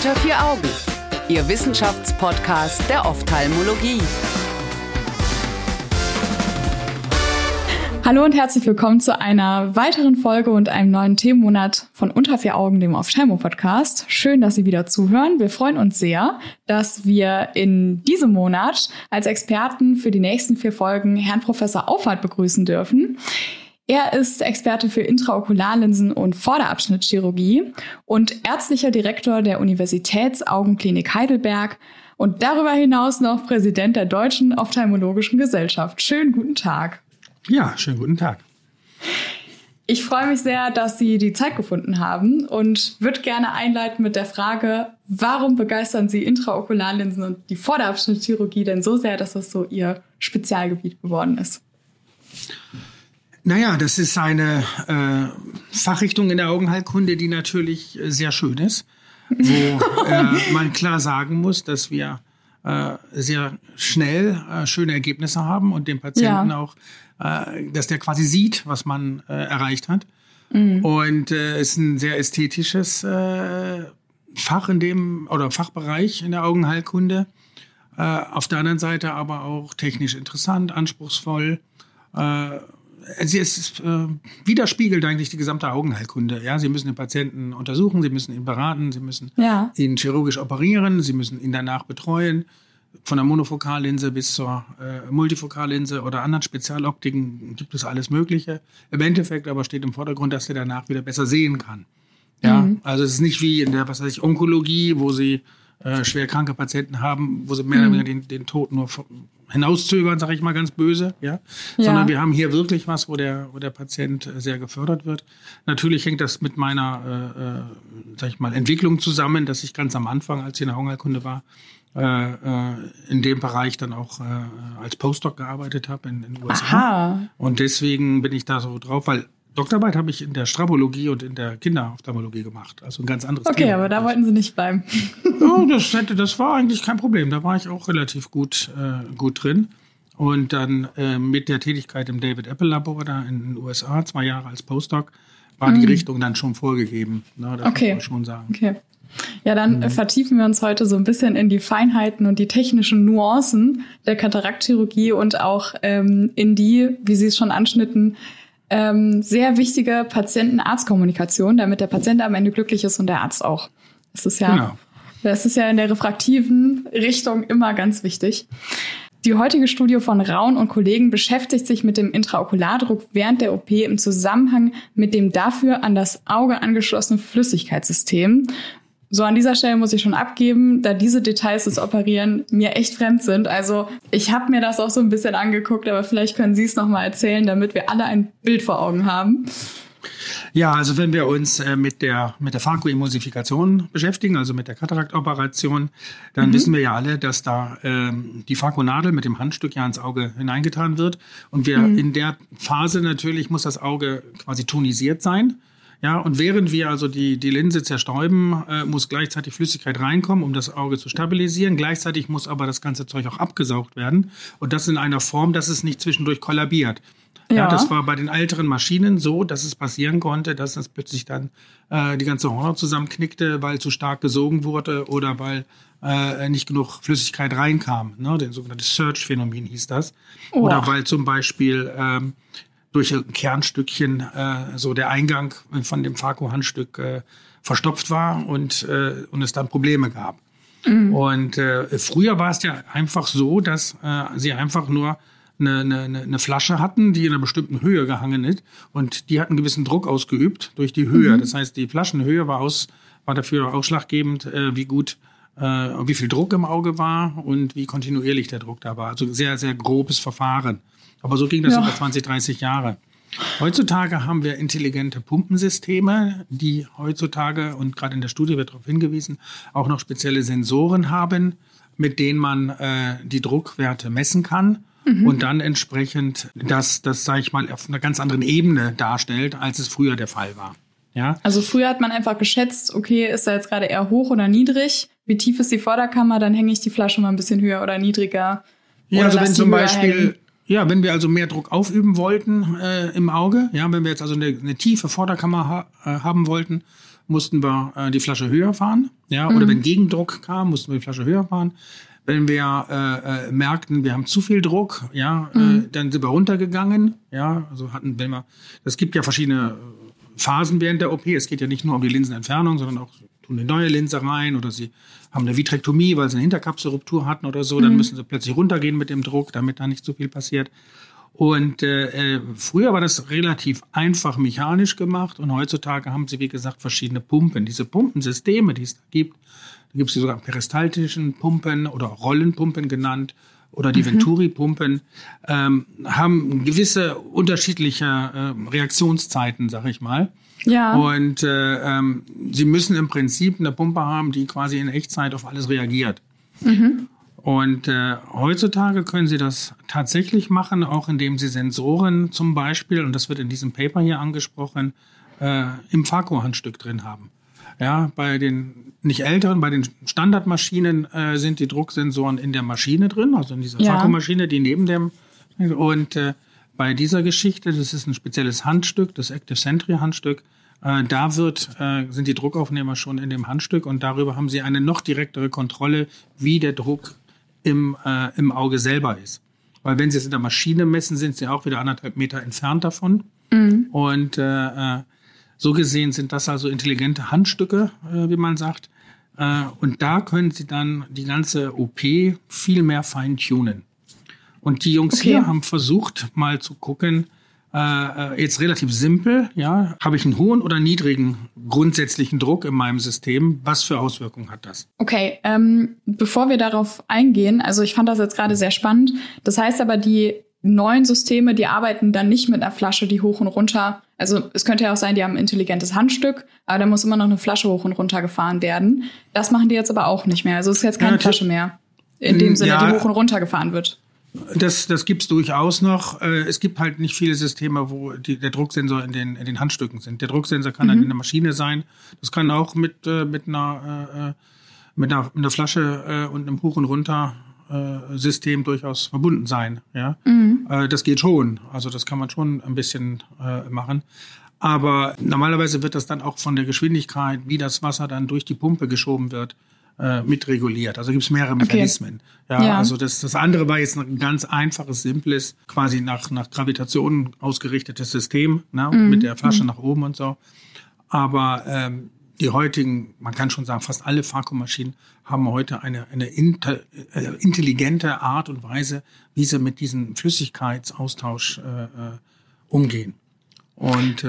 Unter vier Augen, Ihr Wissenschaftspodcast der Ophthalmologie. Hallo und herzlich willkommen zu einer weiteren Folge und einem neuen Themenmonat von Unter vier Augen, dem Ophthalmo-Podcast. Schön, dass Sie wieder zuhören. Wir freuen uns sehr, dass wir in diesem Monat als Experten für die nächsten 4 Folgen Herrn Professor Auffahrt begrüßen dürfen. Er ist Experte für Intraokularlinsen und Vorderabschnittschirurgie und ärztlicher Direktor der Universitätsaugenklinik Heidelberg und darüber hinaus noch Präsident der Deutschen Ophthalmologischen Gesellschaft. Schönen guten Tag. Ja, schönen guten Tag. Ich freue mich sehr, dass Sie die Zeit gefunden haben und würde gerne einleiten mit der Frage, warum begeistern Sie Intraokularlinsen und die Vorderabschnittschirurgie denn so sehr, dass das so Ihr Spezialgebiet geworden ist? Naja, das ist eine Fachrichtung in der Augenheilkunde, die natürlich sehr schön ist, wo man klar sagen muss, dass wir sehr schnell schöne Ergebnisse haben und dem Patienten auch, dass der quasi sieht, was man erreicht hat. Mhm. Und es ist ein sehr ästhetisches Fach oder Fachbereich in der Augenheilkunde. Auf der anderen Seite aber auch technisch interessant, anspruchsvoll. Es widerspiegelt eigentlich die gesamte Augenheilkunde. Ja, Sie müssen den Patienten untersuchen, Sie müssen ihn beraten, Sie müssen ihn chirurgisch operieren, Sie müssen ihn danach betreuen. Von der Monofokallinse bis zur Multifokallinse oder anderen Spezialoptiken gibt es alles Mögliche. Im Endeffekt aber steht im Vordergrund, dass er danach wieder besser sehen kann. Ja, also es ist nicht wie in der, Onkologie, wo Sie schwer kranke Patienten haben, wo Sie mehr oder weniger den Tod nur hinauszögern, sage ich mal ganz böse, sondern wir haben hier wirklich was, wo der Patient sehr gefördert wird. Natürlich hängt das mit meiner, Entwicklung zusammen, dass ich ganz am Anfang, als ich in der Augenheilkunde war, in dem Bereich dann auch als Postdoc gearbeitet habe in den USA. Aha. Und deswegen bin ich da so drauf, weil Doktorarbeit habe ich in der Strabologie und in der Kinderophthalmologie gemacht. Also ein ganz anderes Thema. Okay, aber da wollten Sie nicht bleiben. Ja, das war eigentlich kein Problem. Da war ich auch relativ gut drin. Und dann mit der Tätigkeit im David Apple Labor da in den USA, 2 Jahre als Postdoc, war die Richtung dann schon vorgegeben. Das muss man schon sagen. Okay. Ja, dann vertiefen wir uns heute so ein bisschen in die Feinheiten und die technischen Nuancen der Kataraktchirurgie und auch in die, wie Sie es schon anschnitten, sehr wichtige Patienten-Arzt-Kommunikation, damit der Patient am Ende glücklich ist und der Arzt auch. Das ist ja in der refraktiven Richtung immer ganz wichtig. Die heutige Studie von Raun und Kollegen beschäftigt sich mit dem Intraokulardruck während der OP im Zusammenhang mit dem dafür an das Auge angeschlossenen Flüssigkeitssystem. So, an dieser Stelle muss ich schon abgeben, da diese Details des Operieren mir echt fremd sind. Also ich habe mir das auch so ein bisschen angeguckt, aber vielleicht können Sie es noch mal erzählen, damit wir alle ein Bild vor Augen haben. Ja, also wenn wir uns mit der Phakoemulsifikation beschäftigen, also mit der Kataraktoperation, dann wissen wir ja alle, dass da die Phakonadel mit dem Handstück ja ins Auge hineingetan wird. Und wir in der Phase natürlich muss das Auge quasi tonisiert sein. Ja, und während wir also die Linse zerstäuben, muss gleichzeitig Flüssigkeit reinkommen, um das Auge zu stabilisieren. Gleichzeitig muss aber das ganze Zeug auch abgesaugt werden. Und das in einer Form, dass es nicht zwischendurch kollabiert. Ja, das war bei den älteren Maschinen so, dass es passieren konnte, dass das plötzlich dann die ganze Hornhaut zusammenknickte, weil zu stark gesogen wurde oder weil nicht genug Flüssigkeit reinkam. Ne? Das sogenannte Surge-Phänomen hieß das. Oder weil zum Beispiel durch ein Kernstückchen so der Eingang von dem Phako-Handstück verstopft war und es dann Probleme gab. Und früher war es ja einfach so, dass sie einfach nur eine Flasche hatten, die in einer bestimmten Höhe gehangen ist und die hat einen gewissen Druck ausgeübt durch die Höhe. Das heißt, die Flaschenhöhe war dafür ausschlaggebend, wie viel Druck im Auge war und wie kontinuierlich der Druck da war. Also sehr, sehr grobes Verfahren. Aber so ging das über 20, 30 Jahre. Heutzutage haben wir intelligente Pumpensysteme, die heutzutage, und gerade in der Studie wird darauf hingewiesen, auch noch spezielle Sensoren haben, mit denen man die Druckwerte messen kann. Und dann entsprechend das, sage ich mal, auf einer ganz anderen Ebene darstellt, als es früher der Fall war. Ja? Also früher hat man einfach geschätzt, okay, ist er jetzt gerade eher hoch oder niedrig? Wie tief ist die Vorderkammer? Dann hänge ich die Flasche mal ein bisschen höher oder niedriger. Ja, also wenn zum Beispiel wenn wir also mehr Druck aufüben wollten im Auge, wenn wir jetzt also eine tiefe Vorderkammer haben wollten, mussten wir die Flasche höher fahren. Ja, oder wenn Gegendruck kam, mussten wir die Flasche höher fahren. Wenn wir merkten, wir haben zu viel Druck, dann sind wir runtergegangen. Ja, also es gibt ja verschiedene Phasen während der OP. Es geht ja nicht nur um die Linsenentfernung, sondern auch tun eine neue Linse rein oder sie haben eine Vitrektomie, weil sie eine Hinterkapselruptur hatten oder so. Dann müssen sie plötzlich runtergehen mit dem Druck, damit da nicht so viel passiert. Und früher war das relativ einfach mechanisch gemacht und heutzutage haben sie, wie gesagt, verschiedene Pumpen. Diese Pumpensysteme, die es da gibt es die sogar peristaltischen Pumpen oder Rollenpumpen genannt oder die Venturi-Pumpen, haben gewisse unterschiedliche Reaktionszeiten, sag ich mal. Ja. Und sie müssen im Prinzip eine Pumpe haben, die quasi in Echtzeit auf alles reagiert. Und heutzutage können Sie das tatsächlich machen, auch indem Sie Sensoren zum Beispiel, und das wird in diesem Paper hier angesprochen, im Phako-Handstück drin haben. Ja, bei den nicht älteren, bei den Standardmaschinen sind die Drucksensoren in der Maschine drin, also in dieser Phako-Maschine, die neben dem. Und bei dieser Geschichte, das ist ein spezielles Handstück, das Active Sentry Handstück, da sind die Druckaufnehmer schon in dem Handstück und darüber haben Sie eine noch direktere Kontrolle, wie der Druck im Auge selber ist. Weil wenn Sie es in der Maschine messen, sind Sie auch wieder 1,5 Meter entfernt davon. Und so gesehen sind das also intelligente Handstücke, wie man sagt. Und da können Sie dann die ganze OP viel mehr feintunen. Und die Jungs hier haben versucht, mal zu gucken, jetzt relativ simpel, habe ich einen hohen oder niedrigen grundsätzlichen Druck in meinem System? Was für Auswirkungen hat das? Okay, bevor wir darauf eingehen, also ich fand das jetzt gerade sehr spannend. Das heißt aber, die neuen Systeme, die arbeiten dann nicht mit einer Flasche, die hoch und runter, also es könnte ja auch sein, die haben ein intelligentes Handstück, aber da muss immer noch eine Flasche hoch und runter gefahren werden. Das machen die jetzt aber auch nicht mehr. Also es ist jetzt keine Flasche mehr, in dem Sinne, die hoch und runter gefahren wird. Das gibt's durchaus noch. Es gibt halt nicht viele Systeme, wo der Drucksensor in den Handstücken sind. Der Drucksensor kann dann in der Maschine sein. Das kann auch mit einer Flasche und einem Hoch- und Runter-System durchaus verbunden sein. Ja? Das geht schon. Also das kann man schon ein bisschen machen. Aber normalerweise wird das dann auch von der Geschwindigkeit, wie das Wasser dann durch die Pumpe geschoben wird, mitreguliert. Also gibt es mehrere Mechanismen. Ja. Also das andere war jetzt ein ganz einfaches, simples, quasi nach Gravitation ausgerichtetes System, mit der Flasche nach oben und so. Aber die heutigen, man kann schon sagen, fast alle Phako-Maschinen haben heute eine intelligente Art und Weise, wie sie mit diesem Flüssigkeitsaustausch umgehen. Und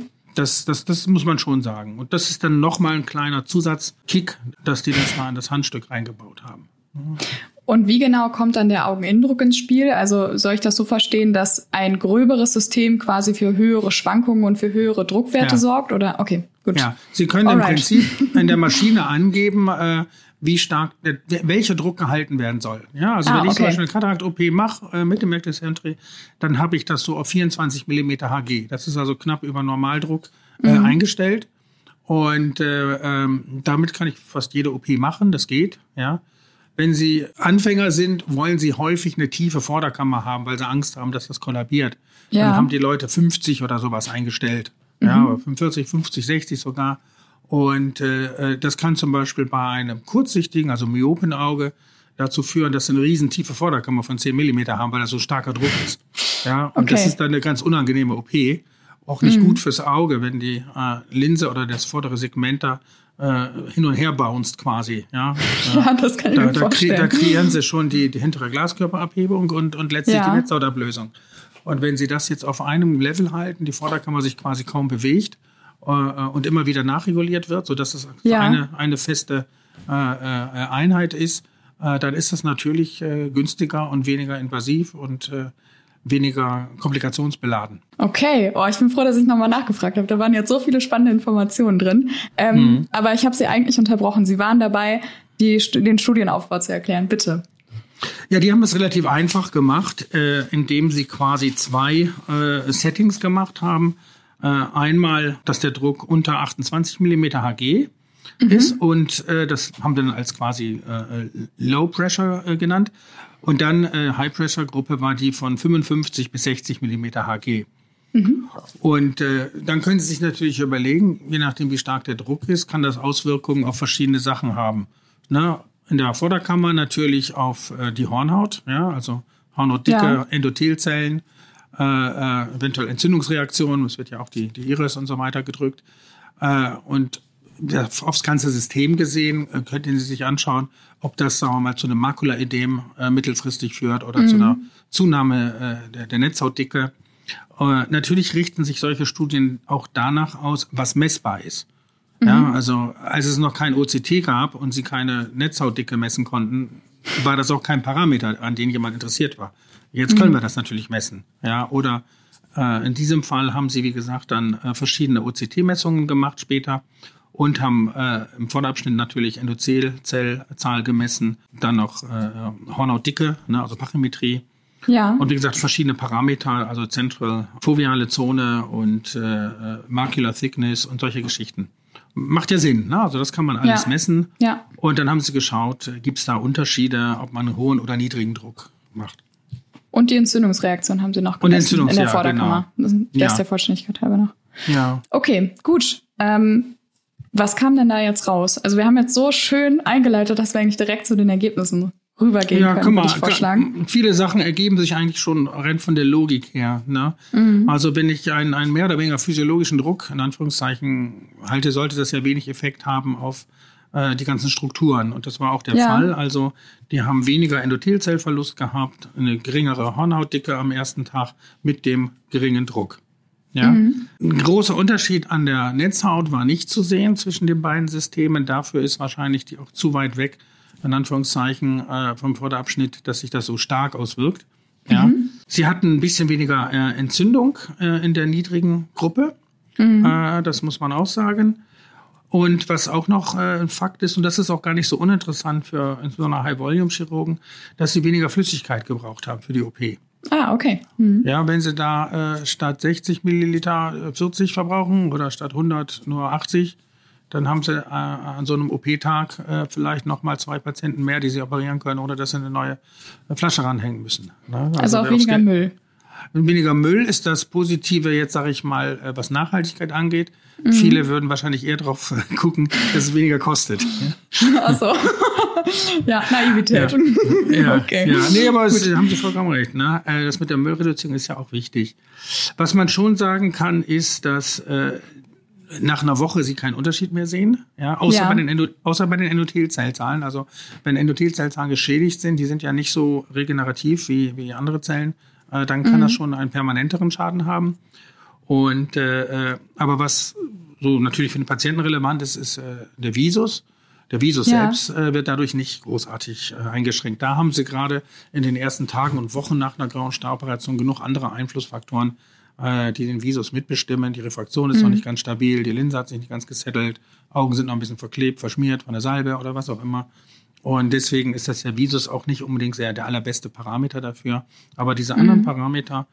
Das muss man schon sagen. Und das ist dann nochmal ein kleiner Zusatzkick, dass die das mal in das Handstück reingebaut haben. Und wie genau kommt dann der Augeninnendruck ins Spiel? Also soll ich das so verstehen, dass ein gröberes System quasi für höhere Schwankungen und für höhere Druckwerte sorgt? Oder? Okay, gut. Ja, Sie können im Prinzip in der Maschine angeben, wie stark, welcher Druck gehalten werden soll. Ja, also wenn ich zum Beispiel eine Katarakt-OP mache mit dem Active Sentry, dann habe ich das so auf 24 mm Hg. Das ist also knapp über Normaldruck eingestellt. Und damit kann ich fast jede OP machen, das geht. Ja. Wenn Sie Anfänger sind, wollen Sie häufig eine tiefe Vorderkammer haben, weil Sie Angst haben, dass das kollabiert. Ja. Dann haben die Leute 50 oder sowas eingestellt. Ja, 45, 50, 60 sogar. Und das kann zum Beispiel bei einem kurzsichtigen, also Myopenauge, dazu führen, dass sie eine riesen tiefe Vorderkammer von 10 mm haben, weil das so starker Druck ist. Ja, und das ist dann eine ganz unangenehme OP. Auch nicht gut fürs Auge, wenn die Linse oder das vordere Segment da hin und her bounced quasi. Ja, das kann ich mir vorstellen. Da kreieren sie schon die hintere Glaskörperabhebung und letztlich die Netzhautablösung. Und wenn sie das jetzt auf einem Level halten, die Vorderkammer sich quasi kaum bewegt, und immer wieder nachreguliert wird, sodass es eine feste Einheit ist, dann ist das natürlich günstiger und weniger invasiv und weniger komplikationsbeladen. Okay, ich bin froh, dass ich nochmal nachgefragt habe. Da waren jetzt so viele spannende Informationen drin. Aber ich habe Sie eigentlich unterbrochen. Sie waren dabei, den Studienaufbau zu erklären. Bitte. Ja, die haben es relativ einfach gemacht, indem sie quasi 2 Settings gemacht haben. Einmal, dass der Druck unter 28 mm Hg ist und das haben wir dann als quasi Low Pressure genannt. Und dann High-Pressure-Gruppe war die von 55 bis 60 mm Hg. Und dann können Sie sich natürlich überlegen, je nachdem wie stark der Druck ist, kann das Auswirkungen auf verschiedene Sachen haben. Ne? In der Vorderkammer natürlich auf die Hornhaut, ja, also Hornhautdicke, Endothelzellen, eventuell Entzündungsreaktionen, es wird ja auch die Iris und so weiter gedrückt. Und aufs ganze System gesehen könnten Sie sich anschauen, ob das, sagen wir mal, zu einem Makulaödem mittelfristig führt oder zu einer Zunahme der Netzhautdicke. Natürlich richten sich solche Studien auch danach aus, was messbar ist. Ja, also als es noch kein OCT gab und Sie keine Netzhautdicke messen konnten, war das auch kein Parameter, an den jemand interessiert war. Jetzt können wir das natürlich messen. Ja, oder in diesem Fall haben Sie, wie gesagt, dann verschiedene OCT-Messungen gemacht später und haben im Vorderabschnitt natürlich Endothelzellzahl gemessen, dann noch Hornhautdicke, ne, also Pachymetrie. Ja. Und wie gesagt, verschiedene Parameter, also Central foveale Zone und Macular Thickness und solche Geschichten. Macht ja Sinn, ne? Also das kann man alles messen. Ja. Und dann haben sie geschaut, gibt es da Unterschiede, ob man einen hohen oder niedrigen Druck macht. Und die Entzündungsreaktion haben sie noch gemessen in der Vorderkammer. Genau. Das ist der Vollständigkeit halber noch. Ja. Okay, gut. Was kam denn da jetzt raus? Also wir haben jetzt so schön eingeleitet, dass wir eigentlich direkt zu den Ergebnissen rübergehen können, würde ich vorschlagen. Viele Sachen ergeben sich eigentlich schon rein von der Logik her. Ne? Also wenn ich einen mehr oder weniger physiologischen Druck, in Anführungszeichen, halte, sollte das ja wenig Effekt haben auf die ganzen Strukturen. Und das war auch der Fall. Also die haben weniger Endothelzellverlust gehabt, eine geringere Hornhautdicke am ersten Tag mit dem geringen Druck. Ja? Ein großer Unterschied an der Netzhaut war nicht zu sehen zwischen den beiden Systemen. Dafür ist wahrscheinlich die auch zu weit weg, in Anführungszeichen, vom Vorderabschnitt, dass sich das so stark auswirkt. Ja. Sie hatten ein bisschen weniger Entzündung in der niedrigen Gruppe. Das muss man auch sagen. Und was auch noch ein Fakt ist, und das ist auch gar nicht so uninteressant für insbesondere High-Volume-Chirurgen, dass sie weniger Flüssigkeit gebraucht haben für die OP. Ah, okay. Ja, wenn sie da statt 60 Milliliter 40 verbrauchen oder statt 100 nur 80, dann haben sie an so einem OP-Tag vielleicht noch mal 2 Patienten mehr, die sie operieren können, ohne dass sie eine neue Flasche ranhängen müssen. Ne? Also auch weniger Müll. Weniger Müll ist das Positive jetzt, sage ich mal, was Nachhaltigkeit angeht. Viele würden wahrscheinlich eher drauf gucken, dass es weniger kostet. Ach so. Ja, Naivität. Ja, okay. Ja. Nee, aber haben Sie vollkommen recht. Ne? Das mit der Müllreduzierung ist ja auch wichtig. Was man schon sagen kann, ist, dass nach einer Woche Sie keinen Unterschied mehr sehen, ja, außer bei den Endothelzellzahlen. Also wenn Endothelzellzahlen geschädigt sind, die sind ja nicht so regenerativ wie andere Zellen, dann kann das schon einen permanenteren Schaden haben. Und aber was so natürlich für den Patienten relevant ist, ist der Visus. Der Visus selbst wird dadurch nicht großartig eingeschränkt. Da haben Sie gerade in den ersten Tagen und Wochen nach einer grauen Staroperation genug andere Einflussfaktoren, die den Visus mitbestimmen. Die Refraktion ist noch nicht ganz stabil, die Linse hat sich nicht ganz gesettelt, Augen sind noch ein bisschen verklebt, verschmiert von der Salbe oder was auch immer. Und deswegen ist das der Visus auch nicht unbedingt der allerbeste Parameter dafür. Aber diese anderen Parameter,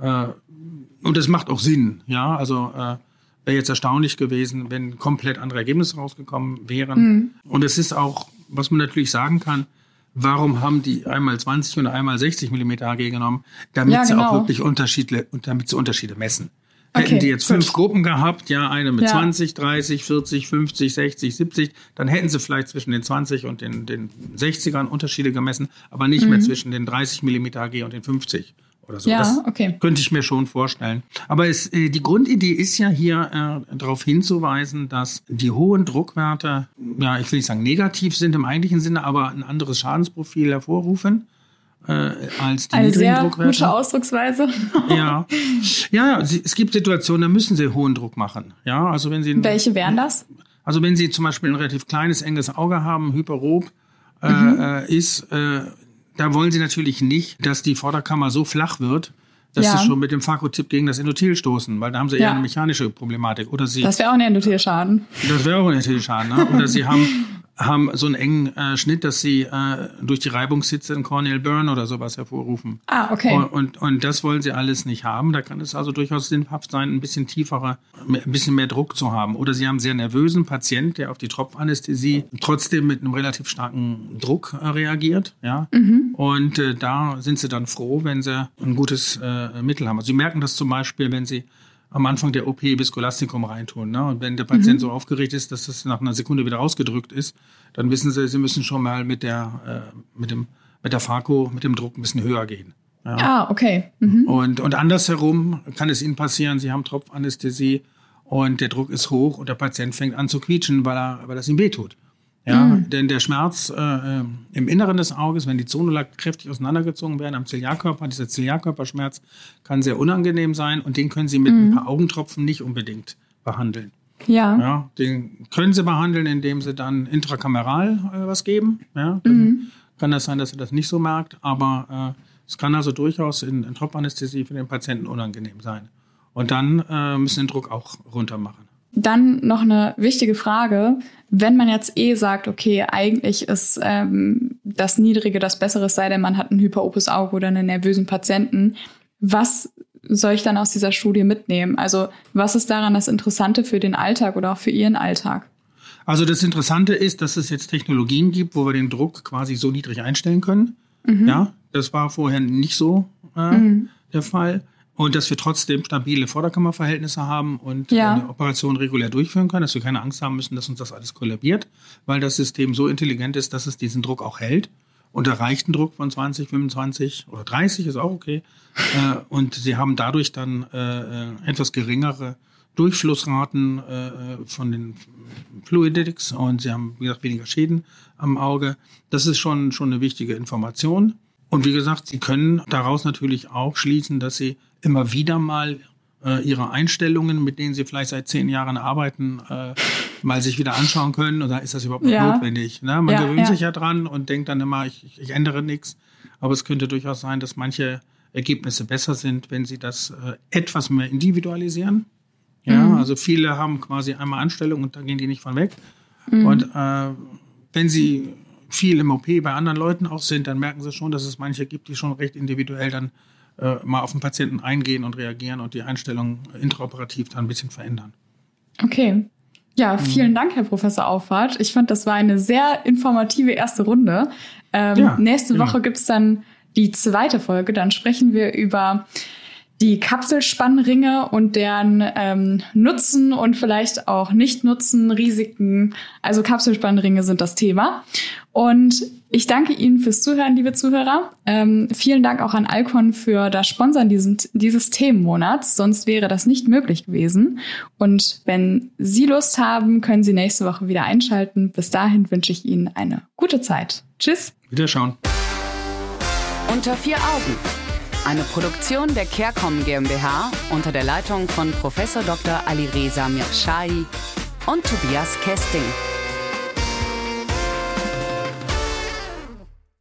und das macht auch Sinn, ja, also wäre jetzt erstaunlich gewesen, wenn komplett andere Ergebnisse rausgekommen wären. Und es ist auch, was man natürlich sagen kann, warum haben die einmal 20 und einmal 60 mm Hg genommen? Damit sie auch wirklich Unterschiede messen. Hätten die jetzt 5 Gruppen gehabt, ja, eine mit 20, 30, 40, 50, 60, 70, dann hätten sie vielleicht zwischen den 20 und den 60ern Unterschiede gemessen, aber nicht mehr zwischen den 30 mm Hg und den 50 oder so. Das könnte ich mir schon vorstellen. Aber die Grundidee ist ja hier darauf hinzuweisen, dass die hohen Druckwerte, ja, ich will nicht sagen negativ sind im eigentlichen Sinne, aber ein anderes Schadensprofil hervorrufen. Als die niedrigen Druckwerte. Eine sehr gute Ausdrucksweise. Ja, es gibt Situationen, da müssen Sie hohen Druck machen. Ja, also wenn Sie welche wären das? Also wenn Sie zum Beispiel ein relativ kleines, enges Auge haben, hyperop ist, da wollen Sie natürlich nicht, dass die Vorderkammer so flach wird, dass Sie schon mit dem Phakotip gegen das Endothel stoßen, weil da haben Sie eher eine mechanische Problematik. Oder Sie, das wäre auch ein Endothelsschaden. Das wäre auch ein Endothelsschaden. Ne? Oder Sie haben haben so einen engen Schnitt, dass sie durch die Reibungshitze einen Corneal Burn oder sowas hervorrufen. Ah, okay. Und das wollen sie alles nicht haben. Da kann es also durchaus sinnhaft sein, ein bisschen mehr Druck zu haben. Oder sie haben einen sehr nervösen Patient, der auf die Tropfanästhesie trotzdem mit einem relativ starken Druck reagiert. Ja? Und da sind sie dann froh, wenn sie ein gutes Mittel haben. Also sie merken das zum Beispiel, wenn sie am Anfang der OP Viscolastikum reintun. Ne? Und wenn der Patient so aufgeregt ist, dass das nach einer Sekunde wieder rausgedrückt ist, dann wissen sie, sie müssen schon mal mit der Phaco, mit dem Druck ein bisschen höher gehen. Ja? Ah, okay. Und andersherum kann es ihnen passieren, sie haben Tropfanästhesie und der Druck ist hoch und der Patient fängt an zu quietschen, weil das ihm wehtut. Ja, denn der Schmerz im Inneren des Auges, wenn die Zonula kräftig auseinandergezogen werden am Ziliarkörper, dieser Ziliarkörperschmerz kann sehr unangenehm sein und den können Sie mit ein paar Augentropfen nicht unbedingt behandeln. Ja, den können Sie behandeln, indem Sie dann intrakameral was geben. Ja, dann kann das sein, dass er das nicht so merkt, aber es kann also durchaus in Tropfanästhesie für den Patienten unangenehm sein. Und dann müssen Sie den Druck auch runter machen. Dann noch eine wichtige Frage. Wenn man jetzt sagt, okay, eigentlich ist das Niedrige das Bessere, sei denn man hat ein hyperopes Auge oder einen nervösen Patienten, was soll ich dann aus dieser Studie mitnehmen? Also was ist daran das Interessante für den Alltag oder auch für Ihren Alltag? Also das Interessante ist, dass es jetzt Technologien gibt, wo wir den Druck quasi so niedrig einstellen können. Ja, das war vorher nicht so der Fall. Und dass wir trotzdem stabile Vorderkammerverhältnisse haben und eine Operation regulär durchführen können, dass wir keine Angst haben müssen, dass uns das alles kollabiert, weil das System so intelligent ist, dass es diesen Druck auch hält. Und erreicht einen Druck von 20, 25 oder 30 ist auch okay. Und sie haben dadurch dann etwas geringere Durchflussraten von den Fluidics und sie haben, wie gesagt, weniger Schäden am Auge. Das ist schon eine wichtige Information. Und wie gesagt, Sie können daraus natürlich auch schließen, dass Sie immer wieder mal Ihre Einstellungen, mit denen Sie vielleicht seit 10 Jahren arbeiten, mal sich wieder anschauen können. Oder ist das überhaupt noch notwendig? Ne? Man gewöhnt sich ja dran und denkt dann immer, ich ändere nichts. Aber es könnte durchaus sein, dass manche Ergebnisse besser sind, wenn Sie das etwas mehr individualisieren. Ja, also viele haben quasi einmal Einstellungen und da gehen die nicht von weg. Und wenn Sie viel im OP bei anderen Leuten auch sind, dann merken Sie schon, dass es manche gibt, die schon recht individuell dann mal auf den Patienten eingehen und reagieren und die Einstellung intraoperativ dann ein bisschen verändern. Okay. Ja, vielen Dank, Herr Professor Auffahrt. Ich fand, das war eine sehr informative erste Runde. Nächste Woche gibt es dann die zweite Folge. Dann sprechen wir über die Kapselspannringe und deren Nutzen und vielleicht auch Nicht-Nutzen, Risiken. Also Kapselspannringe sind das Thema. Und ich danke Ihnen fürs Zuhören, liebe Zuhörer. Vielen Dank auch an Alcon für das Sponsern dieses Themenmonats. Sonst wäre das nicht möglich gewesen. Und wenn Sie Lust haben, können Sie nächste Woche wieder einschalten. Bis dahin wünsche ich Ihnen eine gute Zeit. Tschüss. Wiederschauen. Unter 4 Augen. Eine Produktion der CareCom GmbH unter der Leitung von Prof. Dr. Alireza Mirshahi und Tobias Kesting.